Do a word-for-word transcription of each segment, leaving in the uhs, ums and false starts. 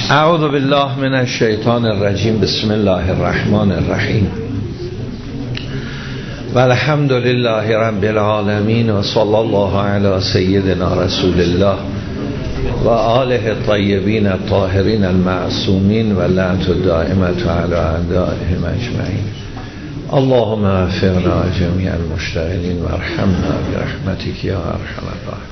اعوذ بالله من الشیطان الرجیم. بسم الله الرحمن الرحیم و الحمد لله رب العالمین و صلی الله علی سیدنا رسول الله و آله الطیبین الطاهرین المعصومین و لعنت الدائمة علی اعدائهم اجمعین. اللهم اغفرنا جمیع المشتغلین و ارحمنا برحمتک یا ارحم الراحمین.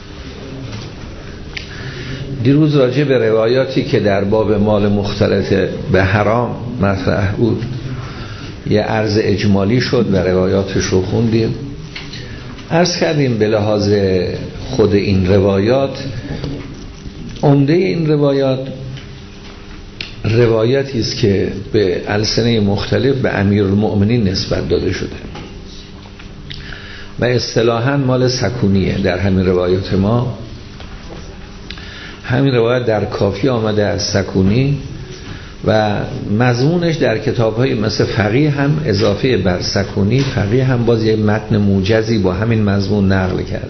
دیروز راجع به روایاتی که در باب مال مختلط به حرام مطرح بود یه عرض اجمالی شد و روایاتش رو خوندیم. عرض کردیم به لحاظ خود این روایات، عمده این روایات روایتی است که به السنه مختلف به امیرالمؤمنین نسبت داده شده و اصطلاحاً مال سکونیه. در همین روایات ما همین روایت در کافی آمده از سکونی و مضمونش در کتاب‌های مثل فقیه هم اضافه بر سکونی، فقیه هم باز یک متن موجزی با همین مضمون نقل کرد.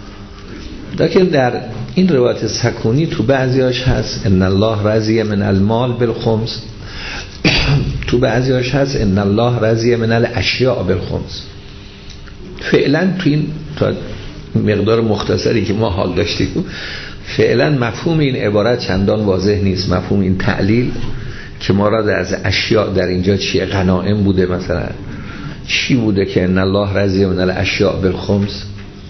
لیکن در این روایت سکونی تو بعضیاش هست ان الله رضی من المال بالخمس، تو بعضیاش هست ان الله رضی من الاشیاء بالخمس. فعلا تو این تا مقدار مختصری که ما حال داشتیم فعلا مفهوم این عبارت چندان واضح نیست. مفهوم این تعلیل که مراد از اشیاء در اینجا چیه؟ غنائم بوده مثلا؟ چی بوده که ان الله رضی من الاشیاء بالخمس،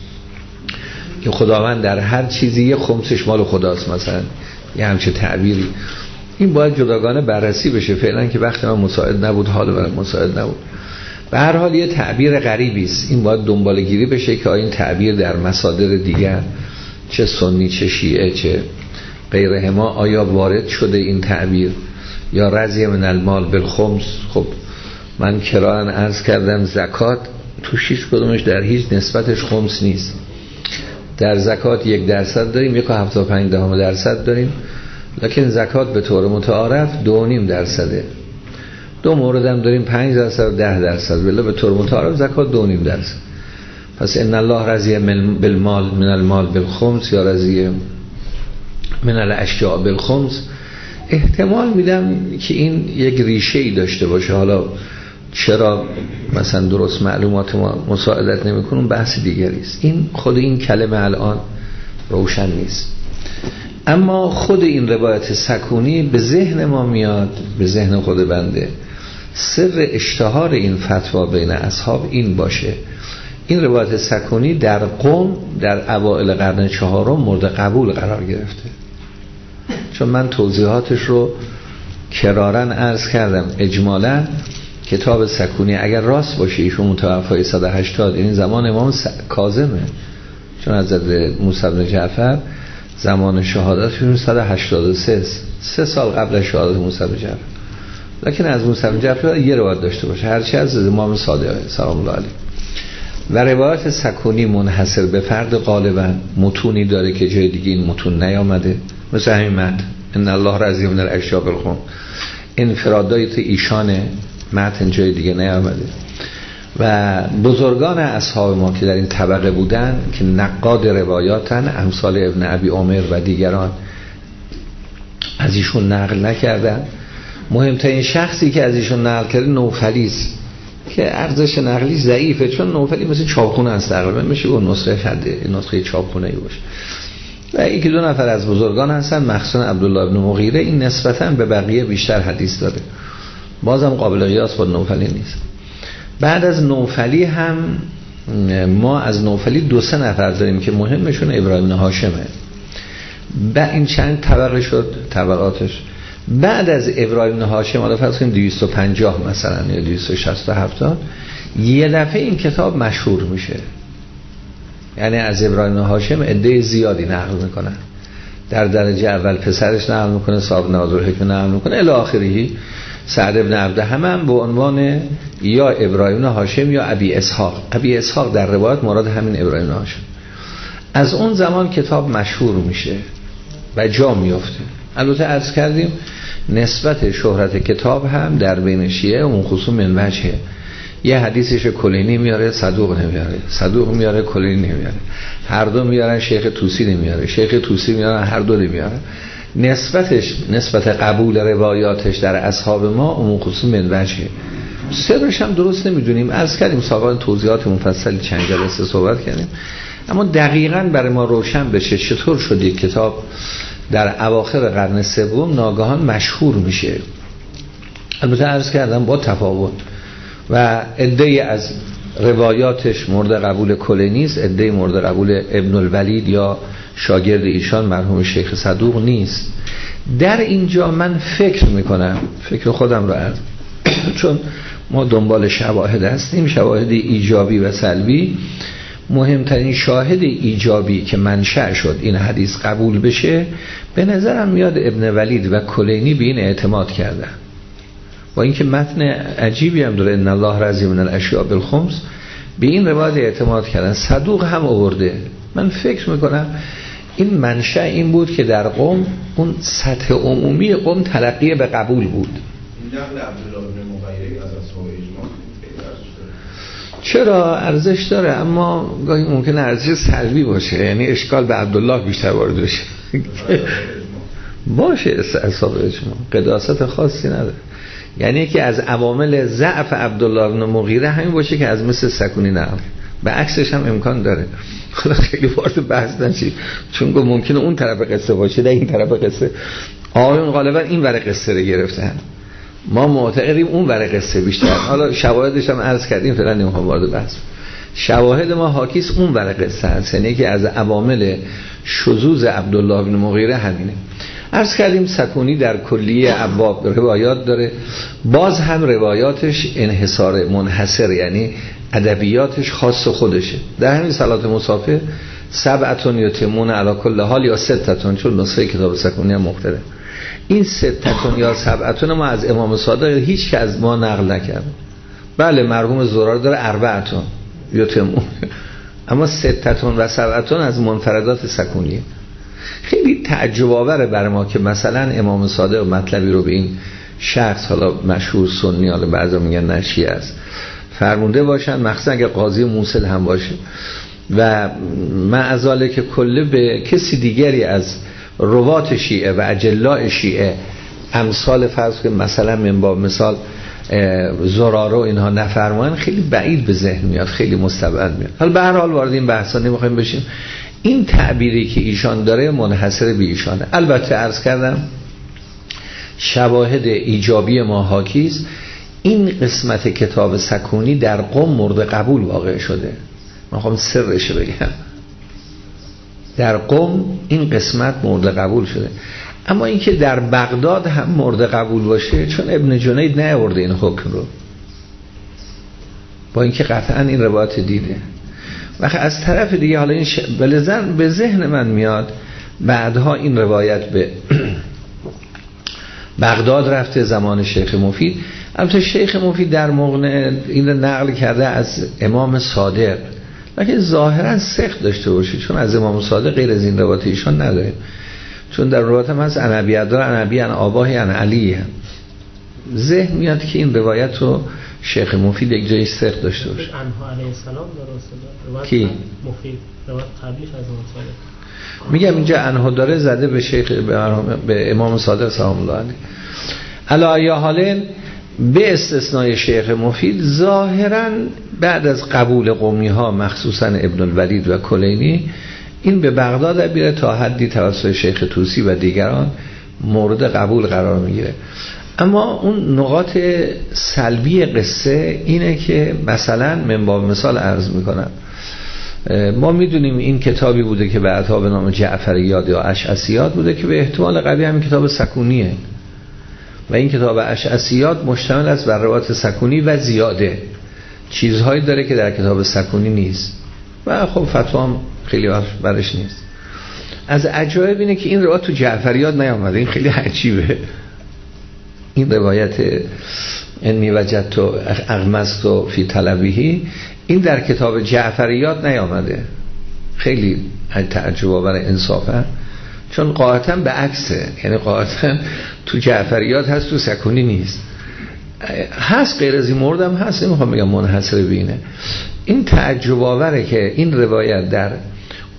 که خداوند در هر چیزی یه خمسش مال خداست مثلا، یه همچه تعبیری. این باید جداگانه بررسی بشه. فعلا که وقت من مساعد نبود، حال من مساعد نبود. به هر حال یه تعبیر غریبی است. این باید دنبال گیری بشه که این تعبیر در مصادر دیگر چه سنی چه شیعه چه غیره ما آیا وارد شده این تعبیر یا رضی من المال بالخمس. خب من کراهن عرض کردم زکات تو شیش کدومش در هیچ نسبتش خمس نیست. در زکات یک درصد داریم، یک و هفته و پنج دهم درصد داریم، لکن زکات به طور متعارف دو و نیم درصده. دو مورد هم داریم پنج درصد و ده درصد، ولی به طور متعارف زکات دو و نیم درصد. پس ان الله رضی بالمال من المال بالخمس یا رضی من الاشیاء بالخمس، احتمال میدم که این یک ریشه‌ای داشته باشه. حالا چرا مثلا درست معلومات ما مساعدت نمی‌کنه بحث دیگری است. این خود این کلمه الان روشن نیست، اما خود این روایت سکونی به ذهن ما میاد، به ذهن خود بنده. سر اشتهار این فتوا بین اصحاب این باشه این روایت سکونی در قم در اوائل قرن چهارم مورد قبول قرار گرفته. چون من توضیحاتش رو کرارن عرض کردم اجمالا. کتاب سکونی اگر راست باشه ایشون متوفای صد و هشتاد، این زمان امام س... کاظمه، چون از حضرت موسی بن جعفر زمان شهادتشون صد و هشتاد و سه سه سال قبل از شهادت موسی بن جعفر. لکن از موسی بن جعفر یه روایت داشته باشه، هرچی از امام صادق سلام الله علیه. و روایت سکونی منحصر به فرد غالبا متونی داره که جای دیگه این متون نیامده، مثل همین متن ان الله رضی من الاشیاء بالخمس. انفرادات ایشان متن جای دیگه نیامده. و بزرگان اصحاب ما که در این طبقه بودن که نقاد روایاتن، امثال ابن ابی عمر و دیگران، از ایشون نقل نکردن. مهمترین شخصی که از ایشون نقل کرده نوفلی است که ارزش نقلی ضعیفه، چون نوفلی مثل چاپخونه است تقریبا، میشه اون نسخه حده نسخه چاپخونه ای باشه. و یکی دو نفر از بزرگان هستن، مخصوصا عبدالله ابن مغیره، این نسبتا به بقیه بیشتر حدیث داره، بازم قابل قیاس با نوفلی نیست. بعد از نوفلی هم ما از نوفلی دو سه نفر داریم که مهمشون ابراهیم بن هاشمه. با این چند طبقه شد طبقاتش. بعد از ابراهیم بن هاشم حالا فرض کنیم دویست و پنجاه مثلا یا دویست و شصت و هفت یه دفعه این کتاب مشهور میشه. یعنی از ابراهیم بن هاشم عده زیادی نقل میکنن. در درجه اول پسرش نقل میکنه، صاحب ناظر حکم نقل میکنه الی آخره. سعد ابن عبده هم, هم به عنوان یا ابراهیم بن هاشم یا ابی اسحاق. ابی اسحاق در روایت مراد همین ابراهیم بن هاشم. از اون زمان کتاب مشهور میشه و جا میفته. البته عرض کردیم نسبت شهرت کتاب هم در بین شیعه اون خصوص من وجهه. یه حدیثش کلینی میاره صدوق نمیاره، صدوق میاره کلینی نمیاره، هر دو میارن شیخ توسی نمیاره، شیخ توسی میارن هر دو نمیاره. نسبتش نسبت قبول روایاتش در اصحاب ما عموم خصوص من وجهه. سرش هم درست نمیدونیم، عرض کردیم سابقا توضیحات مفصلی چند جلسه صحبت کردیم، اما دقیقاً برای ما روشن بشه چطور شد یک کتاب در اواخر قرن سوم ناگهان مشهور میشه. البته عرض کردم با تفاوت و عده‌ای از روایاتش مورد قبول کلینی است، عده‌ای مورد قبول ابن الولید یا شاگرد ایشان مرحوم شیخ صدوق نیست. در اینجا من فکر میکنم، فکر خودم رو عرض چون ما دنبال شواهد هستیم، شواهد ایجابی و سلبی، مهمترین شاهد ایجابی که منشأ شد این حدیث قبول بشه به نظرم میاد ابن ولید و کلینی به این اعتماد کردن، با اینکه متن عجیبی هم داره ان الله رضی من الاشیاء بالخمس، به این روایت اعتماد کردن. صدوق هم آورده. من فکر میکنم این منشأ این بود که در قم اون سطح عمومی قم تلقی به قبول بود. این نقل عبدالله بن مغیره از اصحاب اجماع چرا ارزش داره، اما گاهی ممکنه ارزش سلبی باشه، یعنی اشکال به عبدالله بیشتر وارد بشه. باشه اصحاب اجماع قداست خاصی نداره، یعنی که از عوامل ضعف عبدالله بن مغیره همین باشه که از مثل سکونی نقل، به عکسش هم امکان داره. حالا خیلی وارد بحث نشید چون گفت ممکنه اون طرف قصه باشه، در این طرف قصه آقایون غالبا این ور قصه رو گرفتن، ما معتقدیم اون ور قصه بیشتر. حالا شواهدش هم عرض کردیم، فعلا نمیخوام وارد بحث. شواهد ما حاکیس اون ور قصه هست، یعنی که از عوامل شذوذ عبدالله بن مغیره همینه. عرض کردیم سکونی در کلیه ابواب روایات داره، باز هم روایاتش انحصار منحصر، یعنی ادبیاتش خاص خودشه. در همین صلات مسافر سبعتون یتمون علی کل حال یا ستتون، چون نسخه کتاب سکونی هم مختلف، این ستتون یا سبعتون ما از امام صادق هیچ که از ما نقل نکرد. بله مرحوم زرار داره اربعتون یتمون، اما ستتون و سبعتون از منفردات سکونیه. خیلی تعجب آوره بر ما که مثلا امام صادق مطلبی رو به این شخص، حالا مشهور سنی، حالا بعضا میگن نشیعه است، فرمونده باشن، مخصوصا اگه قاضی موصل هم باشه، و معذاله که کله به کسی دیگری از روات شیعه و اجلاء شیعه امثال فرض که مثلا من با مثال زرارو اینها نفرمان، خیلی بعید به ذهن میاد، خیلی مستبعد میاد. حالا به هر حال وارد این بحثا نمیخوایم بشیم. این تعبیری که ایشان داره منحصر به ایشانه. البته عرض کردم شواهد ایجابی ما حاکیست. این قسمت کتاب سکونی در قم مورد قبول واقع شده، من خواهم سرش بگم، در قم این قسمت مورد قبول شده. اما اینکه در بغداد هم مورد قبول باشه، چون ابن جنید نیاورده این حکم رو، با اینکه قطعا این روایت دیده. و از طرف دیگه حالا این ش... به ذهن من میاد بعدها این روایت به بغداد رفته زمان شیخ مفید. البته شیخ مفید در موقع این رو نقل کرده از امام صادق، لیکن ظاهرا سخت داشته باشه، چون از امام صادق غیر از این روایت ایشان نداره، چون در روایت هم هست انبی داره، انبی ان آباهی ان علی هم. ذهن میاد که این روایت رو شیخ مفید یک جایی سخت داشته باشه. انها علیه السلام درسته کی مفید روایت قبلیش از امام صادق، میگم اینجا انها داره زده به شیخ به امام صادق سلام الله علیه. علی حالین به استثنای شیخ مفید ظاهرا بعد از قبول قومی ها مخصوصا ابن الولید و کلینی این به بغداد بیره تا حدی توسط شیخ طوسی و دیگران مورد قبول قرار میگیره. اما اون نقاط سلبی قصه اینه که مثلا من با مثال عرض میکنم، ما میدونیم این کتابی بوده که بعدها به نام جعفریات یا اشعثیات بوده که به احتمال قوی همین کتاب سکونیه، و این کتاب اشعثیات مشتمل است بر روایت سکونی و زیاده چیزهایی داره که در کتاب سکونی نیست، و خب فتوا هم خیلی برش نیست. از عجایب اینه که این روایت تو جعفریات نیامده، این خیلی عجیبه. این روایت انی وجدت اغمضت فی طلبه این در کتاب جعفریات نیامده، خیلی تعجب آور انصافا، چون قاعدتا به عکسه، یعنی قاعدتا تو جعفریات هست تو سکونی نیست. هست غیر از این مورد هم هست، نمیخوام بگم منحصر بینه. این تعجب آوره که این روایت در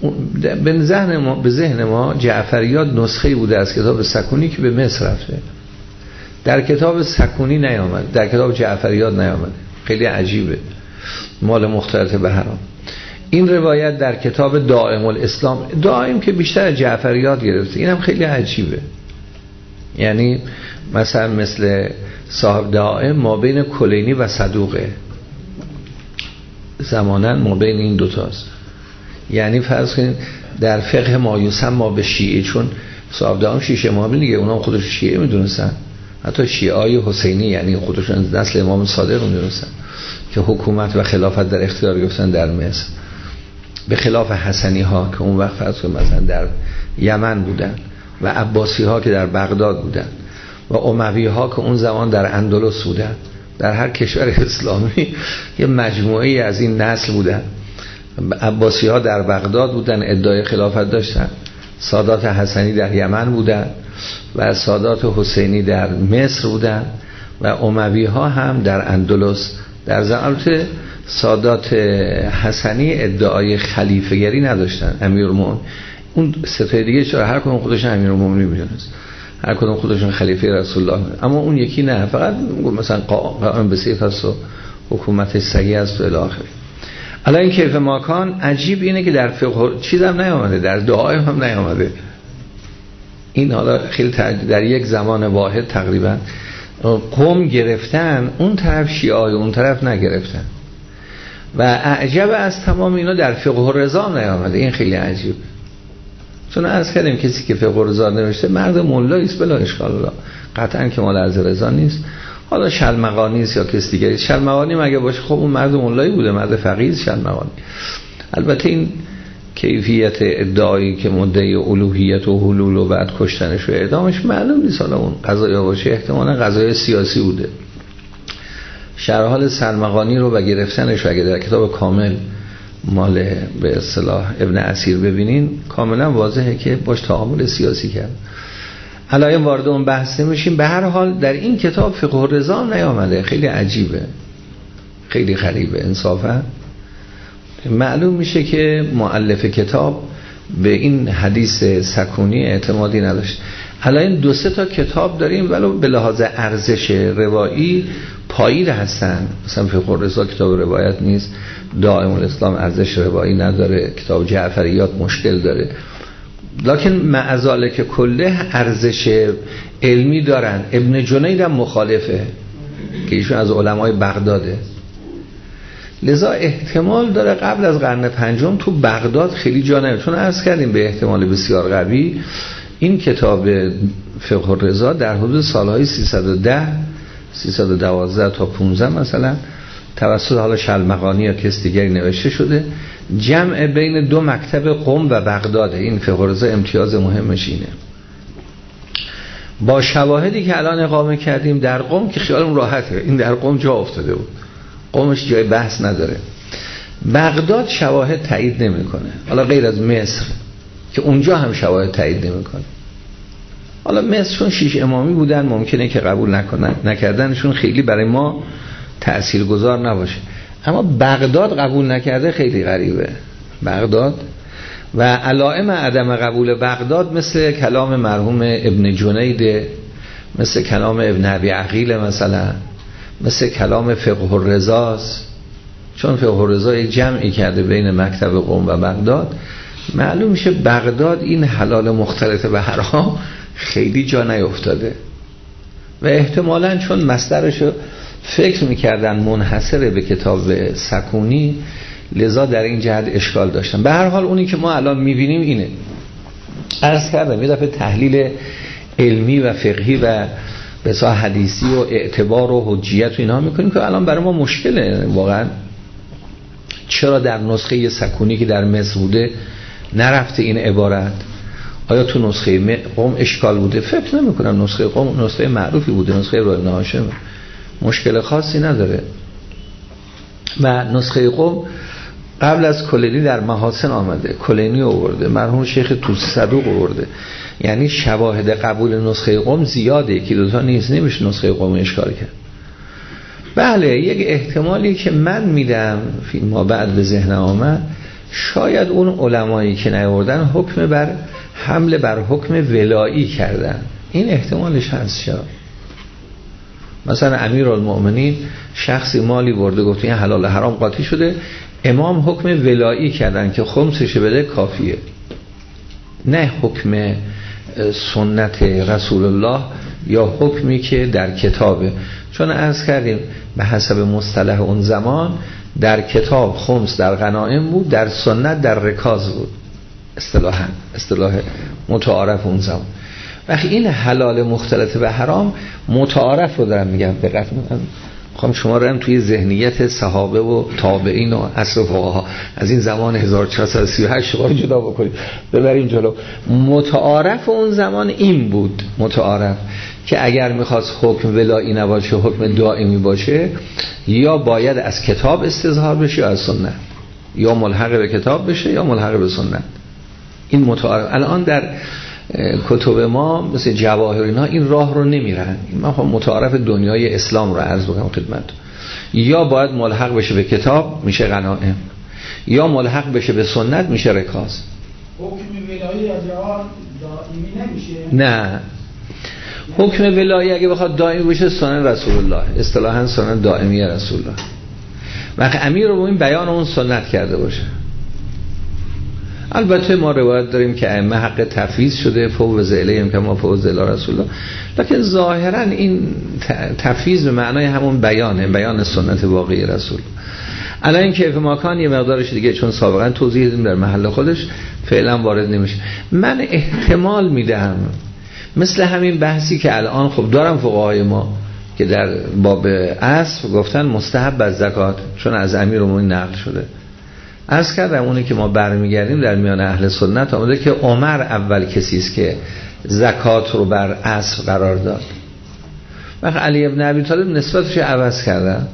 به ذهن ما به ذهن ما جعفریات نسخه‌ای بوده از کتاب سکونی که به مصر رفته، در کتاب سکونی نیامد، در کتاب جعفریات نیامد. خیلی عجیبه، مال مختلط بهرام. این روایت در کتاب دائم الاسلام، دائم که بیشتر جعفریات گرفته، اینم خیلی عجیبه. یعنی مثلا مثل صاحب دائم ما بین کلینی و صدوقه، زمانن ما بین این دوتاست. یعنی فرض کنید در فقه ما یسمى به شیعه، چون صاحب دائم شیعه امامی دیگه، اونا خودش شیعه میدونستن، حتی شیعای حسینی یعنی خودشون نسل امام صادق میدونستن که حکومت و خلافت در اختیار گرفتن در مصر، به خلاف حسنی ها که اون وقت فرض کنید مثلا در یمن بودن و عباسی ها که در بغداد بودن و اموی ها که اون زمان در اندلس بودن. در هر کشور اسلامی یه مجموعه از این نسل بودن. عباسی ها در بغداد بودن، ادعای خلافت داشتن، سادات حسنی در یمن بودن و سادات حسینی در مصر بودن و اموی ها هم در اندلس. در زمان سادات حسنی ادعای خلیفه‌گری نداشتن، امیرالمومنین. اون ستای دیگه چرا هر کدوم خودشون امیرالمومنین میدونست، هر کدوم خودشون خلیفه رسول الله، اما اون یکی نه، فقط مثلا قائم به سیف است و حکومت صحیح است و الی آخره. الان این کیف ماکان عجیب اینه که در فقه چیزم نیامده، در دعای هم نیامده. این حالا خیلی در یک زمان واحد تقریبا قوم گرفتن، اون طرف شیعای اون طرف نگرفتن و اعجب از تمام اینا در فقه الرضا نیامده. این خیلی عجیب، چون عرض کردیم کسی که فقه الرضا نوشته مرد مولایی است بلا اشکال الله، قطعا که مال از رضا نیست. حالا شلمغانی است یا کسی دیگری، شلمغانی مگه باشه خب اون مرد مولایی بوده، مرد فقیه است شلمغانی. البته این کیفیت ادعایی که مدعی الوهیت و حلول و بعد کشتنش و اعدامش معلوم نیست، حالا اون قضایا باشه احتمالاً قضای سیاسی بوده. شرح حال سلمغانی رو و گرفتنش اگه در کتاب کامل مال به اصطلاح ابن اسیر ببینین کاملا واضحه که باش تعامل سیاسی کرد. الان وارد اون بحث نمیشیم. به هر حال در این کتاب فقه الرضا نیامده، خیلی عجیبه، خیلی غریبه انصافا. معلوم میشه که مؤلف کتاب به این حدیث سکونی اعتمادی نداشت. الان دو سه تا کتاب داریم ولو به لحاظ ارزش روایی پایین هستن، مثلا فقه الرضا کتاب روایت نیست، دائم الاسلام ارزش روایی نداره، کتاب جعفریات مشکل داره، لکن معذالک کله ارزش علمی دارن. ابن جنید هم مخالفه که ایشون از علمای بغداده، لذا احتمال داره قبل از قرن پنجم تو بغداد خیلی جا نمید. چون عرض کردیم به احتمال بسیار قوی این کتاب فقه الرضا در حدود سالهای سیصد و ده سیصد و دوازده تا پانزده مثلا توسط حالا شلمغانی یا کس دیگری نوشته شده، جمع بین دو مکتب قم و بغداد. این فقه الرضا امتیاز مهمش اینه، با شواهدی که الان اقامه کردیم در قم که خیالم راحته، این در قم جا افتاده بود، قمش جای بحث نداره. بغداد شواهد تایید نمیکنه، حالا غیر از مصر که اونجا هم شواهد تایید نمیکنه. حالا مصر چون شیش امامی بودن ممکنه که قبول نکنن، نکردنشون خیلی برای ما تأثیرگذار نباشه، اما بغداد قبول نکرده خیلی غریبه. بغداد و علائم عدم قبول بغداد مثل کلام مرحوم ابن جنید، مثل کلام ابن ابی عقیل، مثلا مثل کلام فقه الرضا، چون فقه الرضا یک جمعی کرده بین مکتب قم و بغداد. معلوم میشه بغداد این حلال مختلط به حرام خیلی جا نیفتاده و احتمالاً چون مصدرشو فکر میکردن منحصره به کتاب سکونی، لذا در این جهت اشکال داشتن. به هر حال اونی که ما الان میبینیم اینه، عرض کردم یه دفعه تحلیل علمی و فقهی و بسا حدیثی و اعتبار و حجیت و اینا میکنیم که الان برای ما مشکله واقعا. چرا در نسخه سکونی که در مصر بوده نرفته این عبارت؟ آیا تو نسخه قم اشکال بوده؟ فکر نمی کنم. نسخه قم نسخه معروفی بوده، نسخه ابن هاشم، مشکل خاصی نداره. و نسخه قم قبل از کلینی در محاسن آمده، کلینی آورده، مرحوم شیخ توسی صدوق آورده، یعنی شواهد قبول نسخه قم زیاده، یکی دوتا نیست، نمیشه نسخه قم اشکال کرد. بله یک احتمالی که من میدم فیلم ما بعد به ذهن آمد، شاید اون علمایی که نیاوردن حکم بر حمله بر حکم ولایی کردن، این احتمالش هست. شاید مثلا امیرالمؤمنین شخصی مالی برده گفت این حلال حرام قاطی شده، امام حکم ولایی کردن که خمسش بده کافیه، نه حکم سنت رسول الله یا حکمی که در کتابه. چون عرض کردیم به حسب مصطلح اون زمان در کتاب خمس در غنایم بود، در سنت در رکاز بود، اصطلاحاً اصطلاح متعارف اون زمان. وقتی این حلال مختلط به حرام متعارف رو دارم میگم، دقت میکنم میخوام شما رو هم توی ذهنیت صحابه و تابعین و عصر فقها از این زمان هزار و چهارصد و سی و هشت شما جدا بکنیم ببریم جلو. متعارف اون زمان این بود، متعارف که اگر میخواست حکم ولایی نباشه حکم دائمی باشه، یا باید از کتاب استظهار بشه یا از سنت، یا ملحق به کتاب بشه یا ملحق به سنت. این متعارف. الان در کتب ما مثل جواهر اینا این راه رو نمیرن. من خب متعارف دنیای اسلام رو عرض بکنم خدمت، یا باید ملحق بشه به کتاب میشه غنائم، یا ملحق بشه به سنت میشه رکاز. حکم ولایی از آن دائمی نمیشه؟ نه، حکم ولایی اگه بخواد دائمی بشه سنت رسول الله، اصطلاحاً سنت دائمی رسول الله. وقتی امیر رو این بیان اون سنت کرده باشه. البته ما روایت داریم که ائمه حق تفویض شده، فوض الیهم کما فوض الی رسول الله، لکن ظاهرا این تفویض به معنای همون بیانه، بیان سنت واقعی رسول. الان کیف ماکان یه مقدارش دیگه چون سابقا توضیح دادیم در محل خودش فعلا وارد نمیشه. من احتمال میدم مثل همین بحثی که الان خب دارم فقهای ما که در باب اصل گفتن مستحب از زکات چون از امیرالمومنین نقل شده. عرض کردم اونی که ما برمیگردیم در میان اهل سنت آمده که عمر اول کسی است که زکات رو بر اصل قرار داد. وقت علی ابن ابی طالب نسبتش عوض کردن.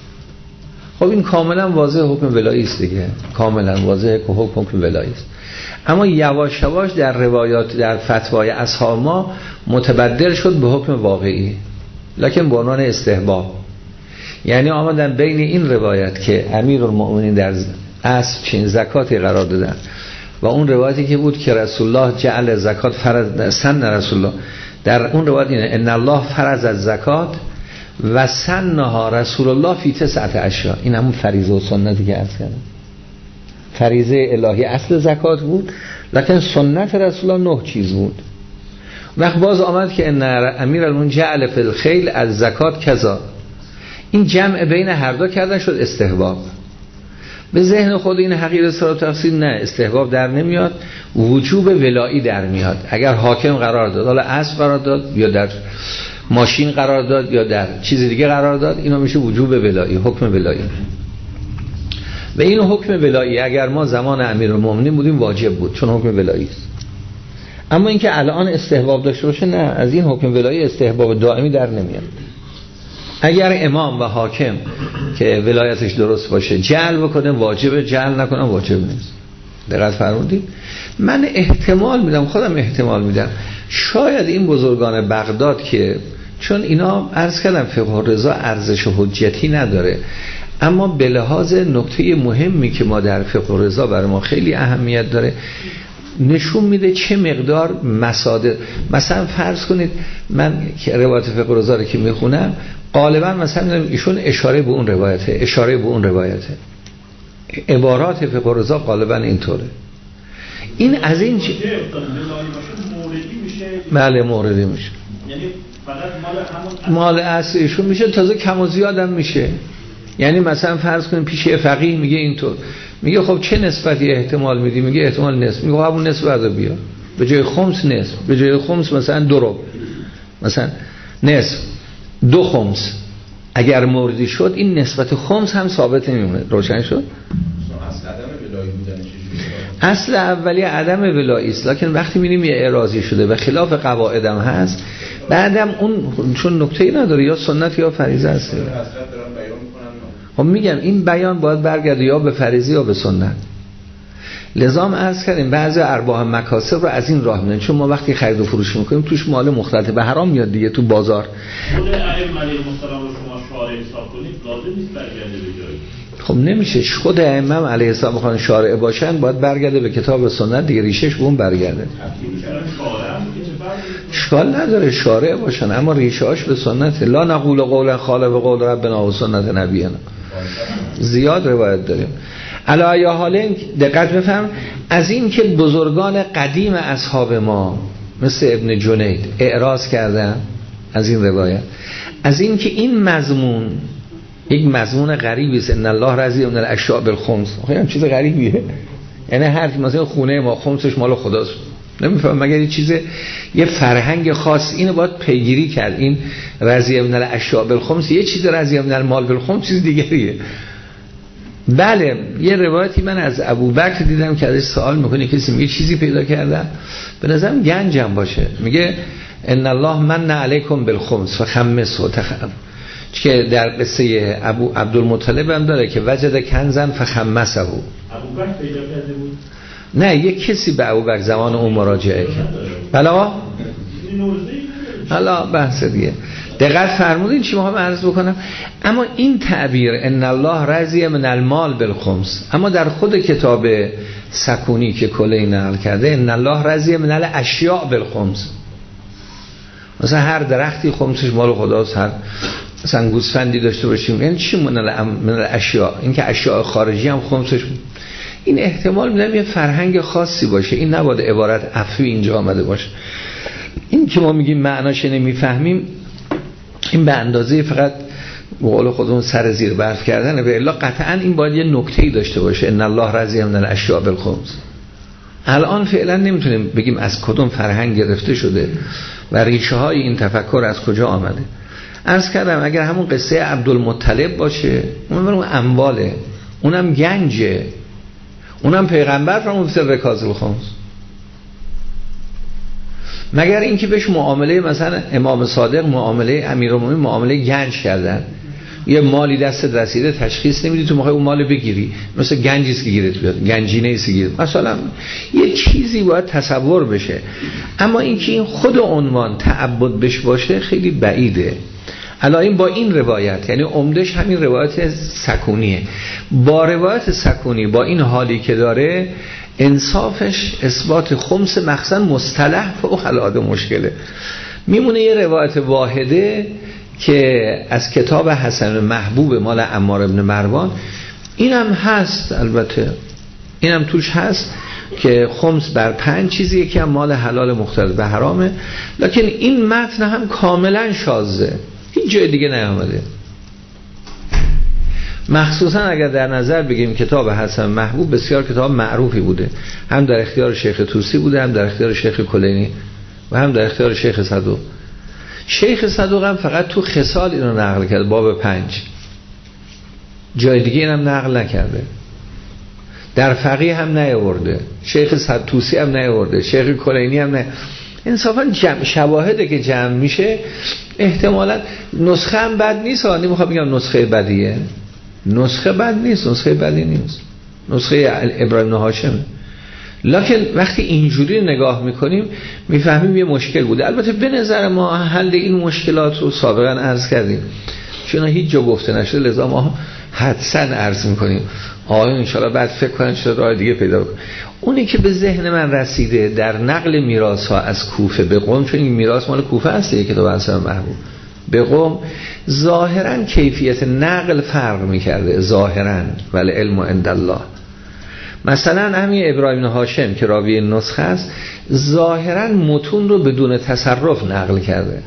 خب این کاملا واضح حکم ولایی است دیگه، کاملا واضح که حکم حکم ولایی است. اما یواش یواش در روایات در فتوای اصحاب ما متبدل شد به حکم واقعی، لکن به عنوان استحباب. یعنی آمدن بین این روایت که امیرالمؤمنین در اصل چین زکاتی قرار دادن و اون روایتی که بود که رسول الله جعل زکات فرض سن رسول الله، در اون روایت اینه ان الله فرض از زکات و سنها رسول الله فی تسعة اشیاء. این همون فریضه و سنتی که عرض کردم. فریضه الهی اصل زکات بود، لکن سنت رسول الله نه چیز بود. وقت باز آمد که ان امیرالمؤمنین جعل فی الخیل از زکات کذا. این جمع بین هر دو کردن شد استحباب. به ذهن خود این حقیقت سر و تفصیل نه، استحباب در نمیاد، وجوب ولایی در میاد. اگر حاکم قرار داد، حالا اصل قرار داد یا در ماشین قرار داد یا در چیز دیگه قرار داد، اینا میشه وجوب ولایی، حکم ولایی. و این حکم ولایی اگر ما زمان امیرالمؤمنین بودیم واجب بود چون حکم ولایی است. اما اینکه الان استحباب داشته باشه نه، از این حکم ولایی استحباب دائمی در نمیاد. اگر امام و حاکم که ولایتش درست باشه جعل بکنه واجبه، جعل نکنه واجب نیست. دقت فرمودید؟ من احتمال میدم، خودم احتمال میدم شاید این بزرگان بغداد که چون اینا عرض کردم فقه رضا ارزش حجتی نداره، اما به لحاظ نکته مهمی که ما در فقه رضا برای ما خیلی اهمیت داره نشون میده چه مقدار مصادر. مثلا فرض کنید من که روایت فقه رضا رو که میخونم غالبا مثلا ایشون اشاره به اون روایته، اشاره به اون روایته، عبارات فقه رضا غالبا اینطوره. این از این چی؟ بله موردی میشه، یعنی فقط مال مال اصلیشون میشه، تازه کم و زیاد هم میشه. یعنی مثلا فرض کنیم پیش فقیه میگه اینطور، میگه خب چه نسبتی احتمال میدی؟ میگه احتمال نصف. میگه همون نصف بعدا بیا، به جای خمس نصف، به جای خمس مثلا دو ربع، مثلا نصف دو خمس. اگر موردی شد این نسبت خمس هم ثابت نمیمونه. روشن شد؟ اصل عدم ولایی بودن اصل اولی عدم ولایی است، لکن وقتی می‌بینیم یه اعراضی شده و خلاف قواعدم هست، بعدم اون چون نکته‌ای نداره یا سنت یا فریضه است. خب میگم این بیان باید برگرده یا به فریضه یا به سنت. لزام عرض کردیم بعضی ارباح مکاسب رو از این راه میدن، چون ما وقتی خرید و فروش میکنیم توش مال مختلط به حرام میاد دیگه تو بازار. خود ائمه علیهم السلام رو شما شارع حساب کنید لازم نیست برگرده به جایی. خب نمیشه. خود ائمه علیه السلام بخوان شارع باشن باید برگرده به کتاب و سنت دیگه، ریشش به اون برگرده. اشکال نداره شارع باشن اما ریشه‌اش به سنت. لا نقول قولا خالف قول ربنا و سنت نبینا. زیاد روایت داریم. علی ای حال دقت بفهم از این که بزرگان قدیم اصحاب ما مثل ابن جنید اعراض کردن از این روایت، از این که این مضمون یک مضمون غریبی است. ان الله رضی من الاشیاء بالخمس. خیلی چیز غریبیه. یعنی هر کی مثلا خونه ما خمسش مال خداست، نمیفهم مگر یه چیز یه فرهنگ خاص. اینو باید پیگیری کرد. این رضی من الاشیاء بالخمس یه چیز، رضی من المال بالخمس چیز دیگریه. بله یه روایتی من از ابوبکر دیدم که ازش سوال میکنه، کسی میگه چیزی پیدا کردم به نظرم گنجم باشه، میگه ان الله من علیکم بالخمس فخمسوا تخم، که در قصه ابو عبدالمطلب هم داره که وجد کنزن فخمسه. ابوبکر پیدا کرده بود؟ نه یک کسی به ابوبکر زمان اون مراجعه کرد. بلا حالا بحث دیگه. دقت فرمودین چی میخوام عرض بکنم؟ اما این تعبیر ان الله رضی من المال بالخمس، اما در خود کتاب سکونی که کلی نقل کرده ان الله رضی من الاشیاء بالخمس، مثلا هر درختی خمسش مال خداست، هر مثلا گوسفندی داشته باشیم یعنی چی من الاشیاء، این که اشیاء خارجی هم خمسش. این احتمال میدم یه فرهنگ خاصی باشه، این نباید عبارت عفوی اینجا آمده باشه. این که ما میگیم معناش نمیفهمیم این به اندازه فقط به قول خودمون سر زیر برف کردن، به الا قطعا این باید یه نکته‌ای داشته باشه ان الله رضی من الاشیاء بالخمس. الان فعلا نمیتونیم بگیم از کدوم فرهنگ گرفته شده و ریشه های این تفکر از کجا آمده. عرض کردم اگر همون قصه عبدالمطلب باشه اون اون امواله، اونم گنجه، اونم پیغمبر فرمود سر رکاز الخمس، مگر اینکه بهش معامله مثلا امام صادق معامله امیرالمومنین معامله گنج کردن، یه مالی دست رسیده تشخیص نمیدی تو میخوای اون مال بگیری، مثل گنجی است که گیرت بیاد، گنجینه است که گیرت، مثلا یه چیزی باید تصور بشه. اما اینکه این خود عنوان تعبد بش باشه خیلی بعیده. الان با این روایت یعنی عمدش همین روایت سکونیه، با روایت سکونی با این حالی که داره انصافش اثبات خمس مخزن مصطلح فوق العاده مشکله. میمونه یه روایت واحده که از کتاب حسن محبوب مال عمار ابن مروان، اینم هست البته، اینم توش هست که خمس بر پنج چیزی که هم مال حلال مختلط به حرامه، لکن این متن هم کاملا شاذه، هیچ جای دیگه نیامده. مخصوصا اگر در نظر بگیریم کتاب حسن محبوب بسیار کتاب معروفی بوده، هم در اختیار شیخ طوسی بوده، هم در اختیار شیخ کلینی و هم در اختیار شیخ صدوق. شیخ صدوق هم فقط تو خصال اینو نقل کرد، باب پنج، جای دیگه اینم نقل نکرده، در فقیه هم نیاورده، شیخ طوسی هم نیاورده، شیخ کلینی هم نه. انصافا جمع شواهده که جمع میشه احتمالا نسخه هم بد نیست، ها نمیخوام بگم نسخه بدیه، نسخه بد نیست، نسخه بدی نیست، نسخه ابراهیم هاشم، لکن وقتی اینجوری نگاه میکنیم میفهمیم یه مشکل بوده. البته به نظر ما حل این مشکلات رو سابقا عرض کردیم چون هیچ جا گفته نشده، لذا ما حدساً عرض میکنیم آیا انشاءالله بعد فکر کنن شده راه دیگه پیدا کنیم. اونی که به ذهن من رسیده در نقل میراث ها از کوفه به قم، چون این میراث مال کوفه هست که کتاب حسن محبوب به قم، ظاهرا کیفیت نقل فرق میکرده ظاهرا، ولی علم عند الله. مثلا همین ابراهیم هاشم که راوی نسخه است ظاهرا متون رو بدون تصرف نقل کرده.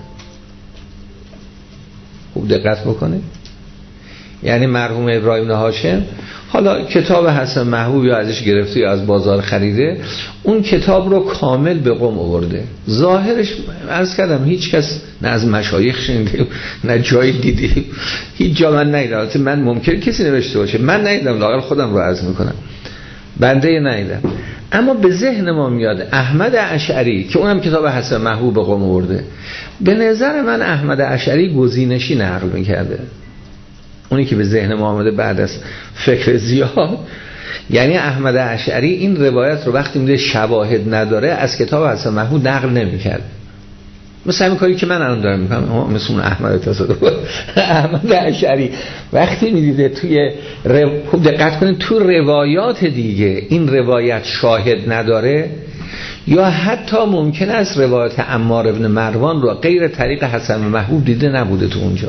خوب دقت بکنه، یعنی مرحوم ابراهیم هاشم حالا کتاب حسن محبوب یا ازش گرفته یا از بازار خریده، اون کتاب رو کامل به قم آورده. ظاهرش عرض کردم هیچ کس نه از مشایخ شنیده نه جایی دیدی، هیچ جا من ندیدم. من ممکن کسی نوشته باشه، من ندیدم، لااقل خودم رو عرض میکنم بنده ندیدم. اما به ذهن ما میاد احمد اشعری که اونم کتاب حسن محبوب به قم آورده، به نظر من احمد اشعری گزینشی نقل میکرده، اونی که به ذهن ما آمده بعد از فکر زیاد. یعنی احمد اشعری این روایت رو وقتی میده شواهد نداره از کتاب حسن محمود نقل نمی‌کرد، مثل همین کاری که من الان دارم میکنم، مثل اون احمد تصادف احمد اشعری وقتی میدیده توی رو... خوب دقت کنید تو روایات دیگه این روایت شاهد نداره، یا حتی ممکن است روایت عمار ابن مروان رو غیر طریق حسن محبوب دیده نبوده، تو اونجا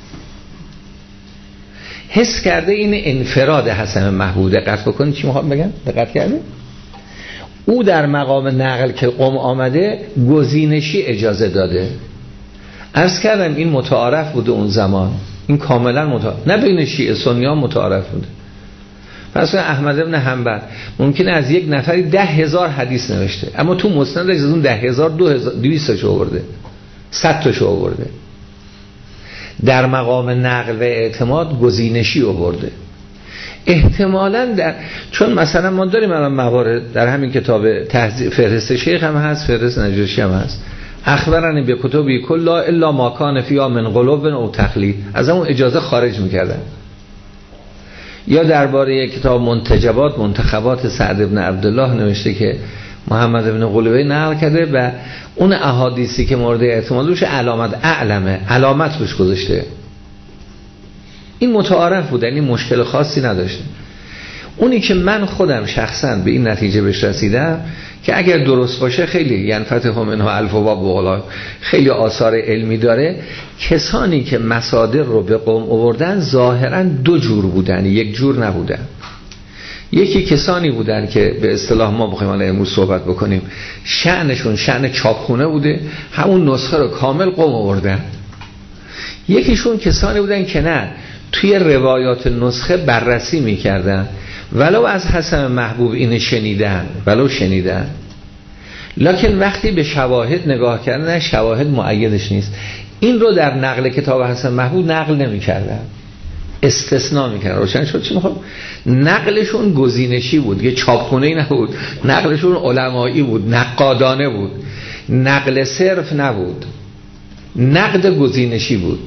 حس کرده این انفراد حسن محبوب. دقت بکنید چی میخوام بگم، دقت کرده او در مقام نقل که قم آمده گزینشی اجازه داده. عرض کردم این متعارف بوده اون زمان، این کاملا متعارف، نه بین شیعه سنی ها متعارف بوده. پس احمد ابن حنبل ممکنه از یک نفری ده هزار حدیث نوشته، اما تو مسندش از اون ده هزار دو هزار دویست تاشو آورده، صد تاشو آورده. در مقام نقل و اعتماد گزینشی آورده. احتمالاً در چون مثلا ما داریم الان موارد در همین کتاب تهذیب فهرست شیخ هم هست، فهرست نجاشی هم هست، اخبرنی به کتبی کلا الا ما کان فیها من قلوب او تقلید، از اون اجازه خارج میکردن. یا درباره کتاب منتجبات منتخبات سعد ابن عبدالله نوشته که محمد ابن قلوبی نقل کرده و اون احادیثی که مورد اعتماد روش علامت اعلمه، علامت روش گذاشته. این متعارف بود، یعنی مشکل خاصی نداشته. اونی که من خودم شخصا به این نتیجه بهش رسیدم که اگر درست باشه خیلی یعنی فتح منها الف و باب بغلا خیلی آثار علمی داره، کسانی که مصادر رو به قوم آوردن ظاهرا دو جور بودن، یک جور نبودن. یکی کسانی بودن که به اصطلاح ما بخوایم الان امروز صحبت بکنیم شأنشون شأن چاپخونه بوده، همون نسخه رو کامل قوم آوردن. یکیشون کسانی بودن که نه، توی روایات نسخه بررسی میکردن، ولو از حسن محبوب این شنیدن ولو شنیدن لکن وقتی به شواهد نگاه کردن نه شواهد مؤیدش نیست، این رو در نقل کتاب حسن محبوب نقل نمیکردن، استثناء میکردن. روشن شد چی میخوام؟ نقلشون گزینشی بود، یه چاپخونه‌ای نبود، نقلشون علمایی بود، نقادانه بود، نقل صرف نبود، نقد گزینشی بود.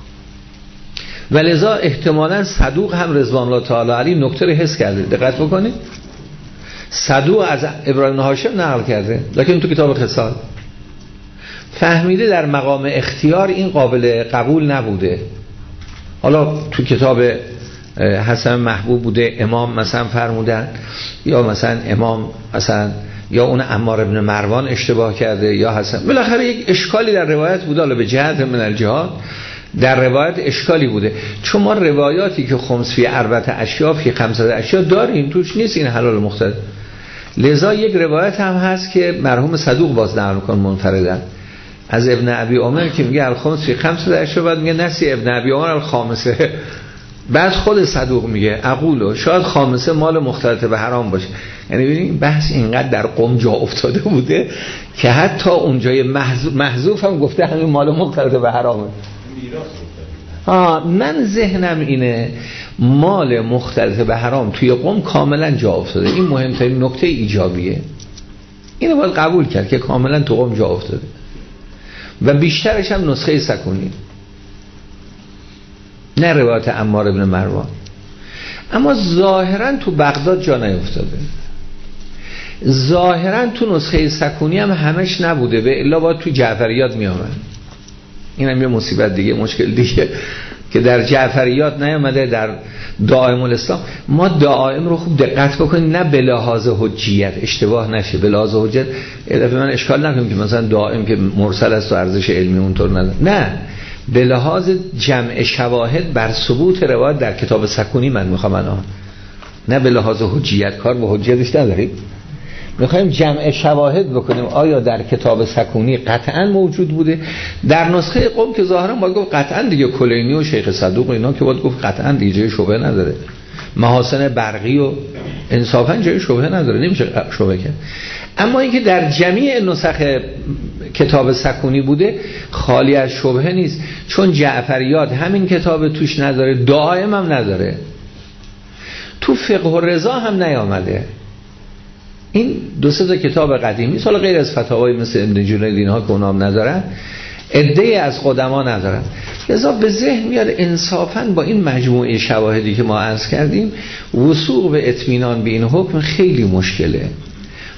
ولذا احتمالاً صدوق هم رضوان الله تعالی علیه نکته رو حس کرده. دقت بکنید صدوق از ابراهیم هاشم نقل کرده، لکن تو کتاب خصال فهمیده در مقام اختیار این قابل قبول نبوده. حالا تو کتاب حسن محبوب بوده، امام مثلا فرمودن، یا مثلا امام مثلا یا اون عمار ابن مروان اشتباه کرده، یا حسن بالاخره یک اشکالی در روایت بوده. حالا به جهت من الجهاد در روایت اشکالی بوده، چون ما روایاتی که خمس فی اربعه اشیا فی خمسه اشیا داریم، توش نیست این حلال مختلف. لذا یک روایت هم هست که مرحوم صدوق باز نقل می‌کنه منفردن از ابن ابی عمر که میگه الخمس فی خمسه اشیا، بعد میگه نسی ابن ابی عمر الخامسه، بعد خود صدوق میگه اقولو شاید خامسه مال مختلط به حرام باشه. یعنی ببینید بحث اینقدر در قم جا افتاده بوده که حتی اونجای محذوف هم گفته همین مال مختلط به حرامه. ها من ذهنم اینه مال مختلط به حرام توی قم کاملا جا افتاده، این مهمترین نکته ایجابیه، اینو باید قبول کرد که کاملا تو قم جا افتاده و بیشترش هم نسخه سکونی، نه روایت عمار ابن مروان. اما ظاهرا تو بغداد جا نیفتاده، ظاهرا تو نسخه سکونی هم همش نبوده، به الا باید تو جعفریات می آمد. این هم یه مصیبت دیگه، مشکل دیگه که در جعفریات نیامده، در دائم الاسلام. ما دائم رو خوب دقت بکنید، نه به لحاظ حجیت اشتباه نشه، به لحاظ حجیت اضافه من اشکال نکنیم که مثلا دائم که مرسل است و ارزش علمی اونطور نداره، نه به لحاظ جمع شواهد بر ثبوت روایت در کتاب سکونی من میخوام انا، نه به لحاظ حجیت، کار به حجیتش نداریم، میخوایم جمع شواهد بکنیم آیا در کتاب سکونی قطعا موجود بوده. در نسخه قم که ظاهرا باید گفت قطعا دیگه، کلینی و شیخ صدوق اینا که باید گفت قطعا دیگه جای شبهه نداره، محاسن برقی و انصافا جای شبهه نداره، نمیشه شبهه کرد. اما اینکه در جمیع نسخ کتاب سکونی بوده خالی از شبهه نیست، چون جعفریات همین کتاب توش نداره، دائم هم نداره، تو فقه و رضا هم نیامده. این دو سه تا کتاب قدیمی است، حالا غیر از فتاوای مثل ابن جنید اینها که اونام ندارن، عده‌ای از قدما ندارن. لذا به ذهن میاد انصافاً با این مجموعه شواهدی که ما عرض کردیم وثوق به اطمینان به این حکم خیلی مشکله.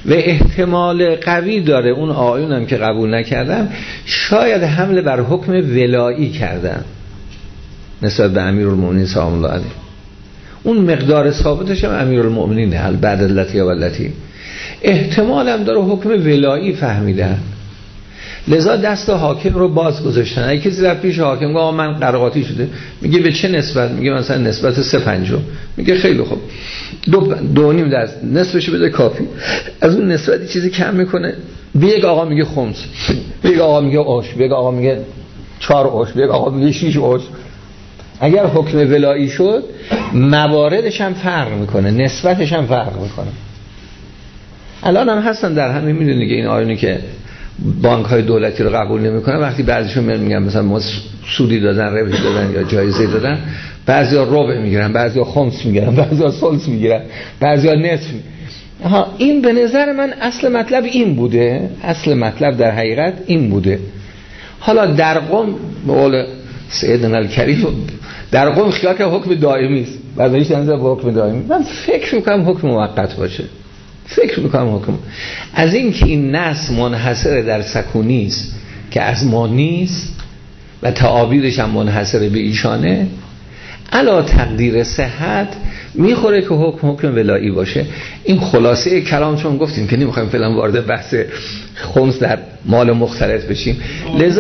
و احتمال قوی داره اون آیون هم که قبول نکردن شاید حمله بر حکم ولایی کردن نسبت به امیرالمومنین سلام الله علیه. اون مقدار ثابتش هم امیرالمومنینه هل بعد التی و التی، احتمال هم داره حکم ولایی فهمیدن، لذا دست حاکم رو باز گذاشتن. اگه کسی رفت پیش حاکم گفت من قرقاتی شده، میگه به چه نسبت؟ میگه مثلا نسبت سه پنجم. میگه خیلی خوب، دو دو نیم درصد نصفش بده کافی، از اون نسبتی چیزی کم میکنه. به یک آقا میگه خمس، به یک آقا میگه عشر، به یک آقا میگه چهار عشر، به یک آقا میگه شش عشر. اگر حکم ولایی شد مواردش هم فرق میکنه، نسبتش هم فرق میکنه. الان هم هستن در همین، میدونی که این آیونی که بانک های دولتی رو قبول نمیکنن، وقتی بعضیشون میگن مثلا ما سودی دادن، ربحی دادن یا جایزه دادن، بعضیا ربع میگیرن، بعضیا خمس میگیرن، بعضیا ثلث میگیرن، بعضیا نصف. ها این به نظر من اصل مطلب این بوده، اصل مطلب در حقیقت این بوده. حالا در قم به قول سیدنا الکریم در قم خیال که حکم دائمی است، بعضیش نظر به حکم دائمی. من فکر میکنم حکم موقت باشه، فکر میکنم حکم از این که این نص منحصر در سکونی است که از ما نیست و تعابیرش هم منحصر به ایشانه، علا تقدیر صحت میخوره که حکم حکم ولایی باشه. این خلاصه کلام، چون گفتیم که نمیخوایم فعلا وارد بحث خمس در مال مختلط بشیم. لذا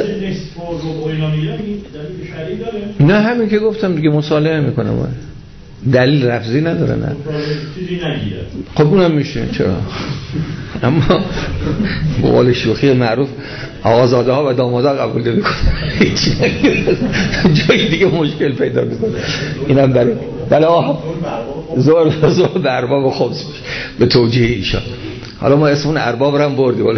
نه همین که گفتم دیگه مصالحه میکنم، دلیل رفضی نداره. نه خب اونم میشه، چرا؟ اما به قول شوخی معروف آقازاده ها و داماده ها قبول نمی کنن، جایی دیگه مشکل پیدا میکنه. اینم برای بله آه زور زور به ارباب و خمس به توجیه ایشان. حالا ما اسمون ارباب رو هم بردیم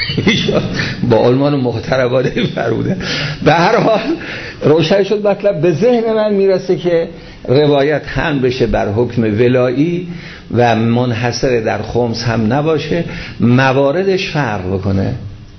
با علمان و محتربانه فرموده. به هر حال روشن شد مطلب. به ذهن من میرسه که روایت هم بشه بر حکم ولایی و منحصر در خمس هم نباشه، مواردش فرق بکنه.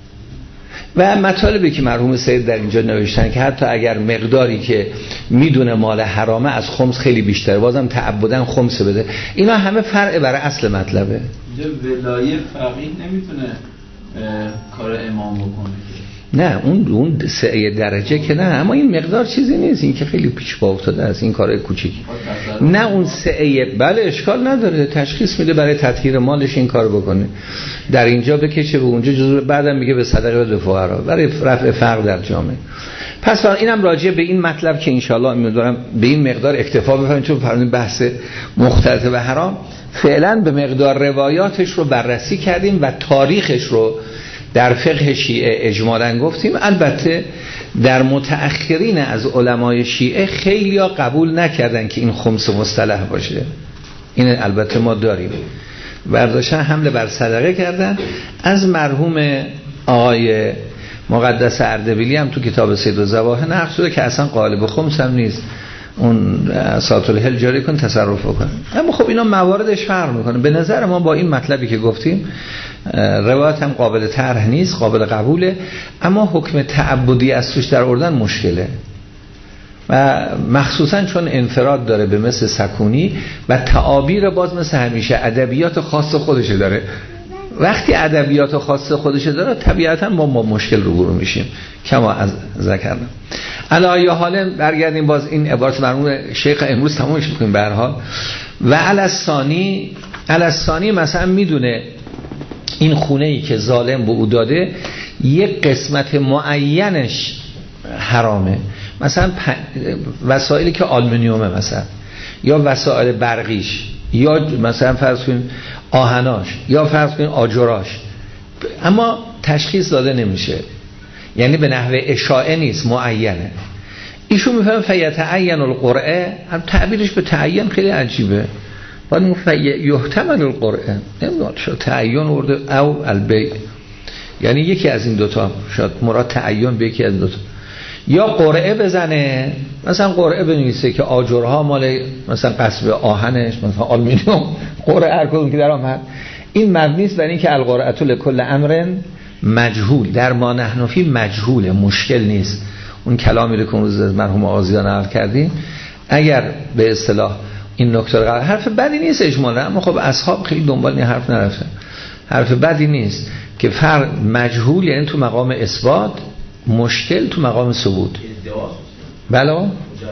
و مطالبی که مرحوم سید در اینجا نوشتن که حتی اگر مقداری که میدونه مال حرامه از خمس خیلی بیشتر، بازم تعبدن خمس بده، اینا همه فرع برای اصل مطلبه. اینجا ولایه فقیه نمیتونه کار امام بکنه، نه اون اون سه درجه که نه، اما این مقدار چیزی نیست، این که خیلی پیش پا افتاده از این کارهای کوچیک. نه اون سه بله اشکال نداره، تشخیص میده برای تطهیر مالش این کار بکنه، در اینجا بکشه به اونجا جزو، بعدم میگه به صدقه بده فقرا، برای رفع فقر در جامعه. پس اینم راجع به این مطلب که انشالله امیدوارم به این مقدار اکتفا بفرمایید، چون فرمودین بحث مختلط و حرام فعلا به مقدار روایاتش رو بررسی کردیم و تاریخش رو در فقه شیعه اجمالاً گفتیم. البته در متأخرین از علمای شیعه خیلی ها قبول نکردن که این خمس مصطلح باشه، این البته ما داریم، برداشتن حمله بر صدقه کردن. از مرحوم آقای مقدس اردبیلی هم تو کتاب سید الزواهر نقل شده که اصلا قالب خمس هم نیست، اون ساعت الهل جاری کن تصرف کن. اما خب اینا مواردش فرق میکنه. به نظر ما با این مطلبی که گفتیم روایت هم قابل طرح نیست، قابل قبوله، اما حکم تعبدی از توش در آوردن مشکله و مخصوصا چون انفراد داره به مثل سکونی و تعابیر باز مثل همیشه ادبیات خاص خودش داره. وقتی ادبیات خاص خودش داره طبیعتا ما با مشکل روبرو میشیم کما از ذکرنا. علی حال برگردیم باز این عبارت مرحوم شیخ امروز تمامش میکنیم به هر حال. و الثانی الثانی مثلا میدونه این خونه ای که ظالم به او داده یک قسمت معینش حرامه، مثلا وسایلی که آلومینیومه مثلا، یا وسایل برقیش، یا مثلا فرض کنید آهناش، یا فرض کنید آجراش، اما تشخیص داده نمیشه، یعنی به نحوه اشاعه نیست، معینه. ایشون میفهم فیتعین القرعه، هم تعبیرش به تعین خیلی عجیبه، باید میگه یحتمل القرعه، نمیدونم شد تعین ورده او البیع، یعنی یکی از این دوتا، شاید مراد تعین به یکی از دوتا، یا قرعه بزنه، مثلا قرعه بنویسه که آجرها مال مثلا قصب آهنش، مثلا آلومینیوم، قرعه هر کدوم که در آمد. این مبنی است بر این که القرعه لکل امر مجهول، در ما نحن فی مجهوله، مشکل نیست. اون کلامی رو که روز مرحوم آزیان نقل کردیم، اگر به اصطلاح این نکته قرار حرف بدی نیست اجمالا، اما خب اصحاب خیلی دنبال این حرف نرفتن. حرف بدی نیست که فرق مجهول یعنی تو مقام اثبات، مشکل تو مقام ثبوت. بله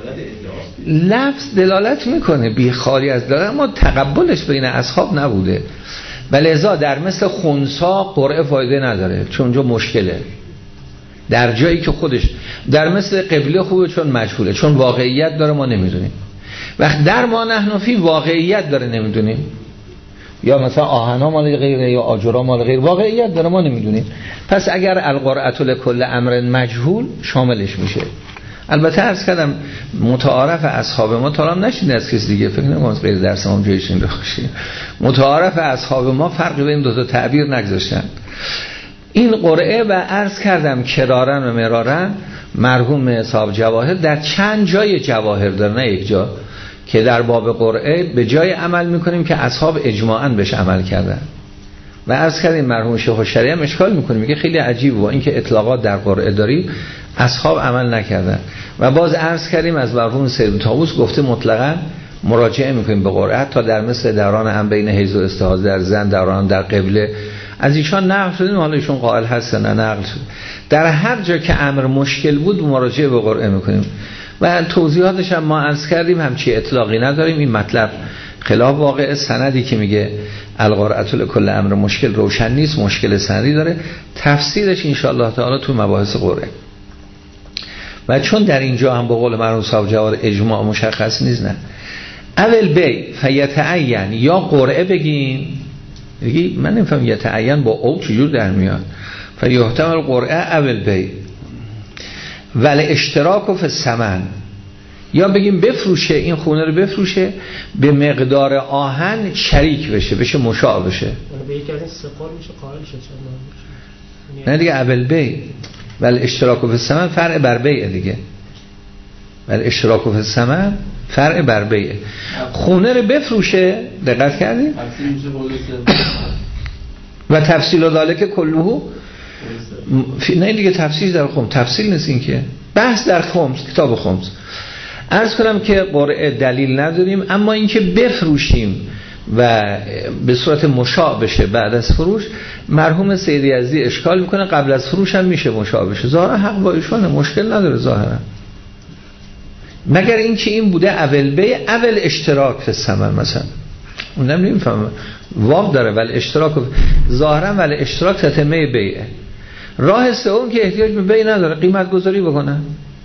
لفظ دلالت میکنه بی خالی از دلالت، اما تقبلش بین اصحاب نبوده. بلذا در مثل خنثی قرعه فایده نداره چون اونجا مشکله، در جایی که خودش در مثل قبله خوبه چون مجهوله، چون واقعیت داره ما نمیدونیم. وقت در ما نحنفی واقعیت داره نمیدونیم، یا مثلا آهنا مال غیره یا آجرا مال غیر، واقعیت داره ما نمیدونیم. پس اگر القرعة لکل امر مجهول شاملش میشه. البته عرض کردم متعارف اصحاب ما تا الان نشینده از کسی دیگه، فکر نمی‌کنم غیر درس ما جایش این باشه. متعارف اصحاب ما فرقی بین دو تا تعبیر نگذاشتن. این قرعه و عرض کردم کرارن و مرارن مرحوم صاحب جواهر در چند جای جواهر داره، نه یک جا، که در باب قرعه به جای عمل میکنیم که اصحاب اجماعاً بهش عمل کردن. و عرض کردیم مرحوم شیخ الشریعه هم اشکال میکنه، میگه خیلی عجیبه با اینکه اطلاقات در قرعه داری اصحاب عمل نکردن. و باز عرض کردیم از مرحوم سید طاووس گفته مطلقاً مراجعه میکنیم به قرعه تا در مثل دوران هم بین حیض و استحاضه در زن، دوران در قبله، از ایشان نقل شدیم، حالا ایشون قائل هستن نه نقل شد. در هر جا که امر مشکل بود مراجعه به قرعه میکنیم. و توضیحاتش هم ما عرض کردیم همچی اطلاقی نداریم. این مطلب خلاف واقع سندی که میگه القرعة لکل امر مشکل روشن نیست، مشکل سندی داره. تفسیرش انشاءالله تعالی تو مباحث قرعه. و چون در اینجا هم به قول مرحوم صاحب جوار اجماع مشخص نیست، نه اول بی فیتعین، یا قرعه بگین بگی من نمیفهم یتعین با او چجور در میاد، فیحتمل قرعه اول بی ولی اشتراک فی الثمن، یا بگیم بفروشه این خونه رو بفروشه به مقدار آهن شریک بشه، بشه مشاع بشه. به یک از این سقال میشه قائل شد. نه دیگه اول بی ولی اشتراک فی الثمن فرع بر بیع دیگه. ولی اشتراک فی الثمن فرع بر بیع. خونه رو بفروشه، دقت کردید؟ و تفصیل ذالک کلهو نه دیگه تفصیل در خمس، تفصیل نیست این که بحث در خمس، کتاب خمس. عرض کنم که قرعه دلیل نداریم، اما اینکه بفروشیم و به صورت مشاع بشه بعد از فروش، مرحوم سید یزدی اشکال میکنه قبل از فروش هم میشه مشاع بشه. ظاهرا حق با ایشونه، مشکل نداره ظاهرا، مگر اینکه این بوده اول بی اول اشتراک فی الثمن مثلا، اونم نمیفهمم واو داره ولی اشتراک ظاهرا ولی اشتراک تتمه بیعه. راه سوم که احتیاج به بیع نداره، قیمت گذاری بکنن،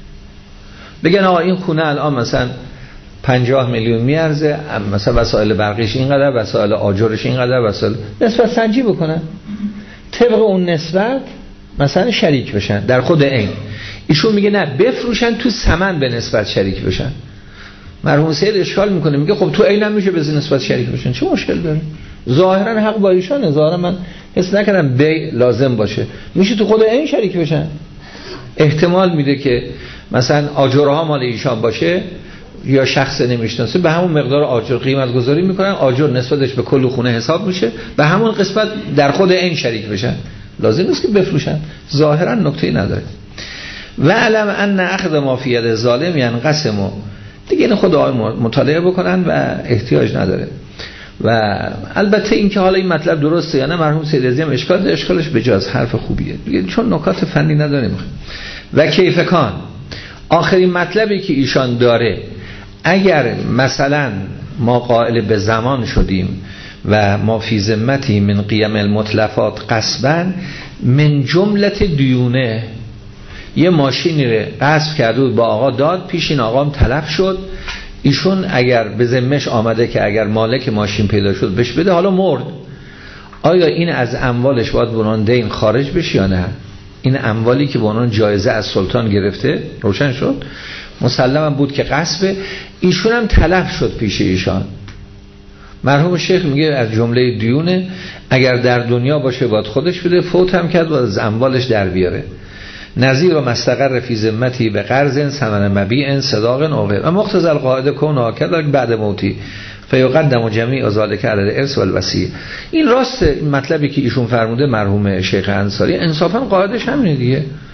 بگن آقا این خونه الان مثلا پنجاه میلیون میارزه، مثلا وسایل برقیش اینقدر، وسایل آجرش اینقدر، وسایل نسبت سنجی بکنن، طبق اون نسبت مثلا شریک بشن در خود این. ایشون میگه نه بفروشن تو ثمن به نسبت شریک بشن. مرحوم سید اشکال میکنه میگه خب تو اینم میشه به نسبت شریک بشن، چه مشکل داره؟ ظاهرا حق با ایشانه، ظاهرا من حس نکردم بی لازم باشه، میشه تو خود این شریک بشن. احتمال میده که مثلا آجرها مال ایشان باشه یا شخص نمیشناسه، به همون مقدار آجر قیمت گذاری میکنن، آجر نسبتش به کل خونه حساب میشه، به همون قسمت در خود این شریک بشن. لازم نیست که بفروشن، ظاهرا نکته‌ای نداره. و علم ان اخذ ما فی ید ظالم ینقسم، دیگه این خود آقای مطالعه بکنن و احتیاج نداره. و البته این که حالا این مطلب درسته یا نه، مرحوم سید عزیز هم اشکال داره، اشکالش بجاز حرف خوبیه دیگه، چون نکات فنی نداره. و کیف کان، آخرین مطلبی که ایشان داره، اگر مثلا ما قائل به زمان شدیم و ما فی ذمتی من قیم المتلفات قصبا من جملت دیونه، یه ماشینی رو غصب کرده بود با آقا داد پیش، این آقا هم تلف شد، ایشون اگر به ذمش آمده که اگر مالک ماشین پیدا شد بهش بده، حالا مرد، آیا این از اموالش باید بنان دین خارج بشه یا نه؟ این اموالی که بنان جایزه از سلطان گرفته، روشن شد مسلما بود که غصبه، ایشون هم تلف شد پیش ایشان. مرحوم شیخ میگه از جمله دیونه، اگر در دنیا باشه باید خودش بده، فوت هم کرد باید از اموالش در بیاره. نظیر و مستقر فی ذمتی به قرض ثمن مبیع صداق اوغه و مقتضی القاعده کون آکد بعد موتی فیقدم جمیع ذالک علی الارث والوصیه. این راست، این مطلبی که ایشون فرموده مرحوم شیخ انصاری، انصافا قاعدش همینه دیگه.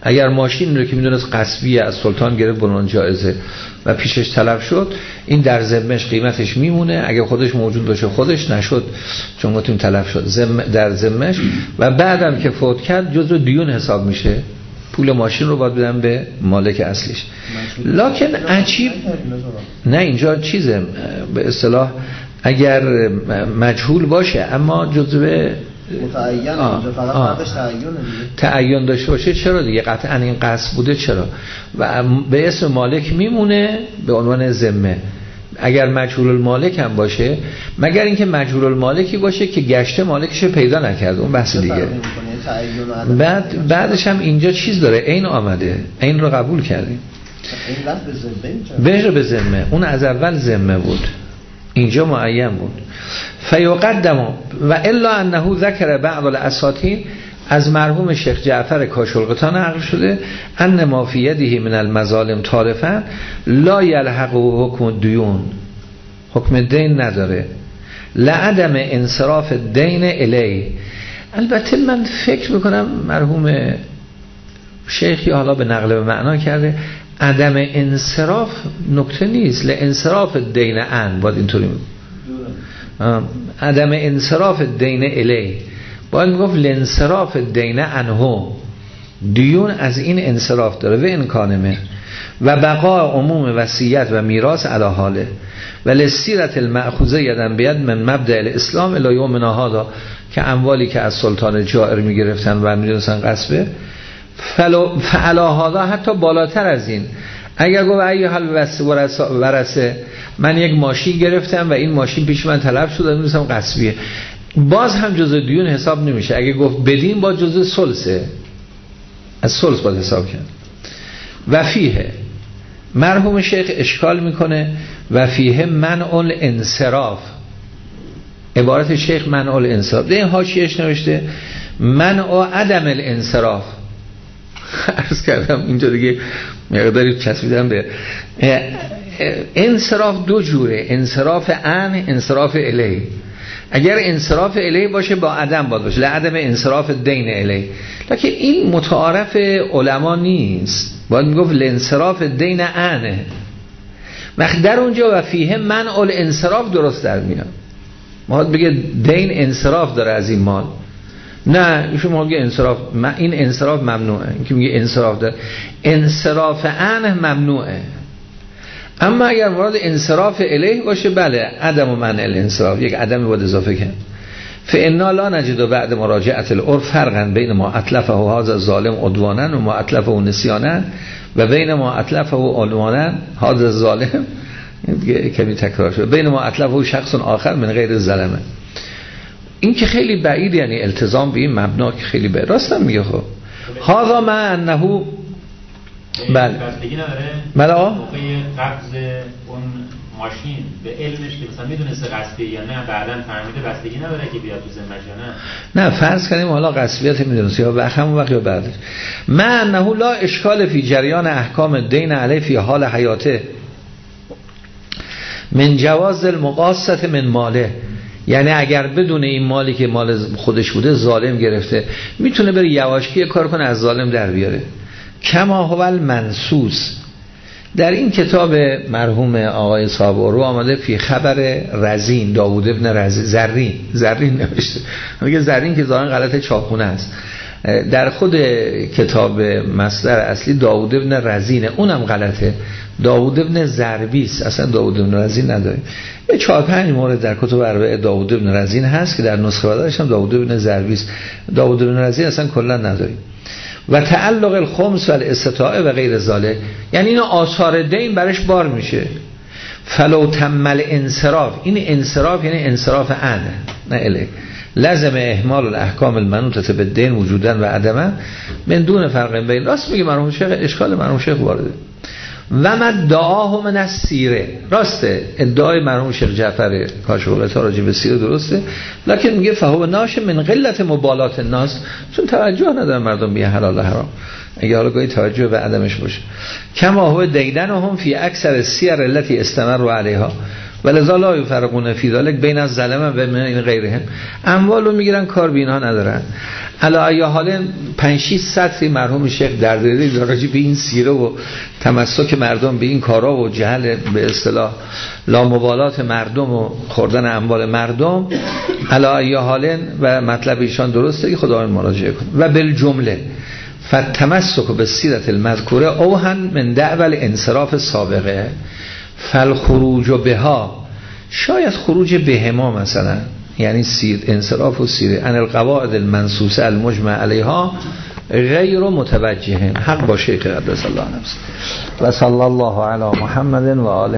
اگر ماشین رو که میدونست غصبیه از سلطان گرفت بنان جایزه و پیشش طلب شد، این در ذمهش قیمتش میمونه، اگر خودش موجود باشه خودش، نشد چون گفتیم طلب شد زم در ذمهش، و بعدم که فوت کرد جزو دیون حساب میشه، پول ماشین رو باید بدن به مالک اصلیش. لکن عجیب نه، اینجا چیزه به اصطلاح اگر مجهول باشه اما جزو متعین اینجا فقط بعدش تعین تعین داشته باشه، چرا دیگه قطعا این قصد بوده، چرا و به اسم مالک میمونه به عنوان ذمه. اگر مجهول المالک هم باشه، مگر اینکه مجهول المالکی باشه که گشته مالکش پیدا نکرده، اون بحث دیگه. بعد بعدش هم اینجا چیز داره، این آمده، این رو قبول کردیم، بهر به ذمه، اون از اول ذمه بود، اینجا معین بود. فیقدم و الا انه ذکر بعض الاساطین، از مرحوم شیخ جعفر کاشلقطا نقل شده ان ما فی یده من المظالم طارفا لا یلحقه حکم دیون، حکم دین نداره، لعدم انصراف دین الی. البته من فکر میکنم مرحوم شیخی حالا به نقل به معنا کرده عدم انصراف نکته نیست، لانصراف دین ان، باید اینطوری عدم انصراف دین الی، باید میگفت لانصراف دین انهو، دیون از این انصراف داره و انکانمه و بقای عموم وصیت و میراث علی حاله و لسیرت المأخوذه یدن بید من مبدأ الاسلام الی یومنا هذا، که اموالی که از سلطان جائر میگرفتن و میدونستن غصبه، فعلا هذا حتی بالاتر از این، اگر گفت ای حال ورثه من یک ماشین گرفتم و این ماشین پیش من طلب شد و میدونستم غصبیه، باز هم جزء دیون حساب نمیشه. اگه گفت بدین با جزء ثلثه، از ثلث باید حساب کرد. و فیه مرحوم شیخ اشکال میکنه و فیه منع الانصراف، عبارت شیخ منع الانصراف، ده حاشیه‌اش نوشته منع عدم الانصراف. عرض کردم اینجا دیگه مقداری چسبیدم به انصراف، دو جوره، انصراف عن، انصراف الی. اگر انصراف الی باشه با عدم باید باشه، لعدم انصراف دین الی، لکن این متعارف علما نیست، باید میگفت لانصراف دین عنه. وقت در اونجا و فیه منع الانصراف درست در میاد، ما بگه دین انصراف داره از این مال، نه ایشون میگه انصراف، این انصراف ممنوعه، این که میگه انصراف داره، انصراف عنه ممنوعه. اما اگر مراد انصراف الیه باشه بله، عدم و منع الانصراف، یک عدم باید اضافه کرد. فانا لا نجد بعد مراجعه العرف فرقا بین ما اتلفه هذا الظالم عدوانا و ما اتلفه نسیانا و بین ما اتلفه عدوانا هذا الظالم، کمی تکرار شد، بین ما اتلفه شخص آخر من غیر الظلمه. این که خیلی بعید، یعنی التزام به این مبنا که خیلی بعید. راستم میگه خب هذا ما انه بله بستگی نداره بله موقع قبض اون ماشین به علمش که مثلا میدونسته قصبی یا نه بعداً فهمیده، بستگی نداره که بیاد تو ذمه‌ش یا نه. نه فرض کنیم حالا قصبیت میدونسته یا وقت همون وقت یا بعدش. ما انه لا اشکال فی جریان احکام دین علیه فی حال حیاته من جواز المقاصه من ماله، یعنی اگر بدون این مالی که مال خودش بوده ظالم گرفته، میتونه بره یواشکی کار کنه از ظالم در بیاره. کما هو المنصوص در این کتاب مرحوم آقای صابرو آمده فی خبر رزین، داوود ابن رزین، زرین زرین نوشته، میگه زرین که ظاهرا غلط چاپخونه است، در خود کتاب مصدر اصلی داوود ابن رزینه، اونم غلطه، داوود ابن زربیس، اصلا داوود ابن رزین نداره. یه چهار پنج مورد در کتب اربعه داوود ابن رزین هست که در نسخه بعدش هم داوود ابن زربیس، داوود ابن رزین اصلا کلا نداریم. و تعلق الخمس و الاستطاعه و غیر ذالک، یعنی این آثار دین برش بار میشه. فلو تمل انصراف، این انصراف یعنی انصراف عن نه الی، لازم اهمال الاحکام المنوطه بالدین وجودا و عدما من دون فرق بین. راست میگه مرحوم شیخ، اشکال مرحوم شیخ وارده. و مدعاه من السیره، راسته ادعای مرحوم شیخ جعفر کاشلقطا راجع به سیره درسته، لکن میگه فهو ناش من قلت مبالات الناس، چون توجه ندارن مردم به حلال و حرام، اگه حالا گاهی توجه به عدمش باشه. کما هو دیدنهم فی اکثر السیر التي استمروا علیها ولذا لا یفرقون فی ذلک بین الظلم و بین غیرهم، اموالو میگیرن کار به اینها ندارن. علی حال پنج شش سطری مرحوم شیخ دردری راجع به این سیره و تمسک مردم به این کارا و جهل به اصطلاح لامبالات مردم و خوردن اموال مردم علی حال و مطلب ایشان درسته که خداوند مراجعه کنه. و بالجمله فتمسک به سیرت المذکوره اوهن من دعوال انصراف سابقه فالخروج بها، شاید خروج بهما مثلا یعنی سیر انصراف و سیره ان القواعد المنصوصه المجمع علیها غیر متوجه حق باشه که قدس الله نفسه. و صلی الله علی محمد و آله